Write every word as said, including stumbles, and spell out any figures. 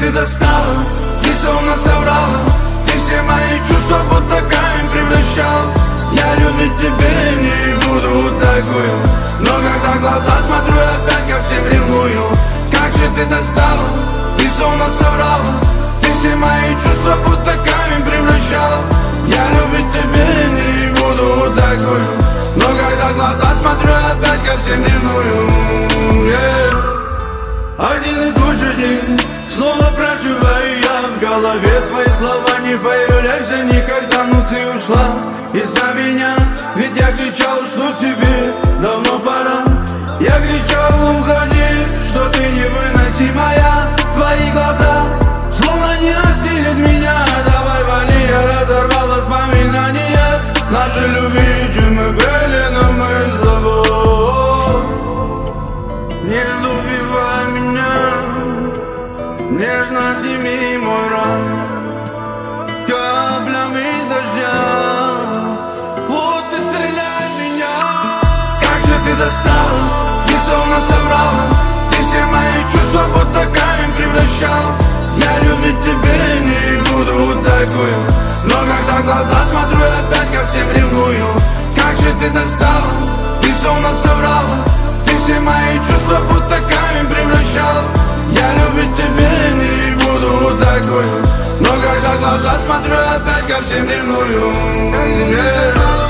ты достала, ты словно соврала, ты все мои чувства будто камень превращал. Я любить тебе не буду такую, но когда в глаза смотрю, опять ко всем ревную. Как же ты достала, ты словно соврала, ты все мои чувства будто камень превращал. Я любить тебе не буду такую, но когда в глаза смотрю, опять ко всем ревную. Yeah. Один и тот же день снова проживаю я, в голове твои слова не появляйся никогда. Но ты ушла из-за меня, ведь я кричал, что тебе давно пора. Я кричал, уходи, что ты невыносимая. Твои глаза словно не осилят меня. Давай вали, я разорвал воспоминания нашей любви, чем мы были, но мы с тобой. Нежно убивай меня, нежно отними мой рай каплями дождя. Вот ты стреляй в меня. Как же ты достала, ты словно соврала, ты все мои чувства будто камень превращал. Я любить тебе не буду такую, но когда в глаза смотрю, опять ко всем ревную. Как же ты достала, ты словно соврала, ты все мои чувства будто камень превращал. Я любить тебе не буду такую, но когда в глаза смотрю, опять ко всем ревную. Yeah.